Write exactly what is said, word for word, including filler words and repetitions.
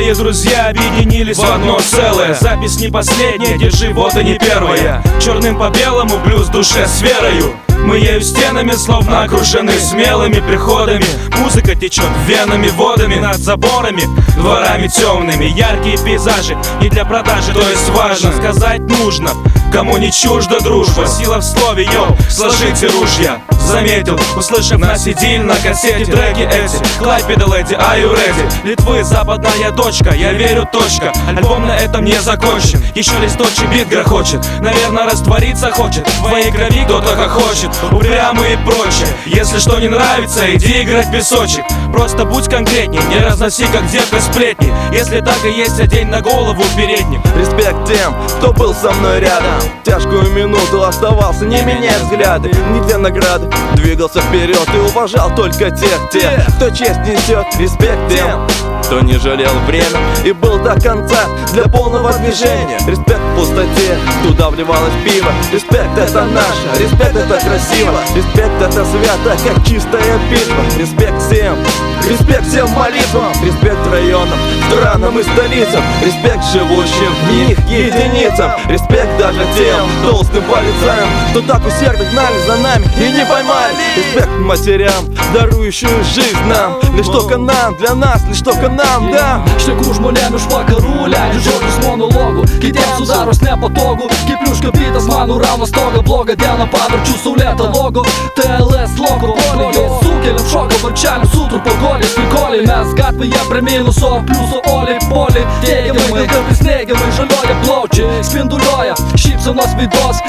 Мои друзья объединились в одно целое. Запись не последняя, держи, вот и не первая. Черным по белому, блюз в душе с верою. Мы ею стенами, словно окружены смелыми приходами. Музыка течет венами, водами над заборами, дворами темными. Яркие пейзажи не для продажи, то есть важно сказать нужно. Кому не чужда дружба, сила в слове, йоу, сложите ружья. Заметил, услышав на си ди или на кассете треки эти. Клайпеда леди, are you ready? Литвы, западная точка, я верю, точка. Альбом на этом не закончен, еще листочек бит грохочет. Наверное, раствориться хочет, в твоей крови кто-то хохочет. Упрямый и прочее, если что не нравится, иди играть в песочек. Просто будь конкретней, не разноси как девка сплетни. Если так и есть, одень на голову передник. Респект тем, кто был со мной рядом. Тяжкую минуту оставался, не меняя взгляды, не для награды. Двигался вперед и уважал только тех, тех, кто честь несет. Респект тем, кто не жалел время и был до конца для полного движения. Респект в пустоте, туда вливалось пиво. Респект это наше, респект это красиво. Респект это свято, как чистая битва. Респект всем, респект всем молитвам. Респект районам, странам и столицам. Респект живущим в них единицам. Респект даже тем толстым полицаям, кто так усердно гнали за нами и не поймали. Респект матерям, дарующую жизнь нам. Лишь только нам, для нас, лишь только нам, да. Štai kur žmonėm iš vakarų leidžiu žodžius monologų, kitiems sudaros nepatogu. Kaip pliuška bitas man nurauna stogą, blogą dieną paverčiu saulėtą logo. T L S logo poliai, sukeliam šoką varčelių, sutrupo goliai, svikoliai. Mes gatvėje prie minuso, pliuso oliai, poliai. Teigiamai, kartais neigiamai, žalioja plaučiai, spinduliuoja šypsenos veidos.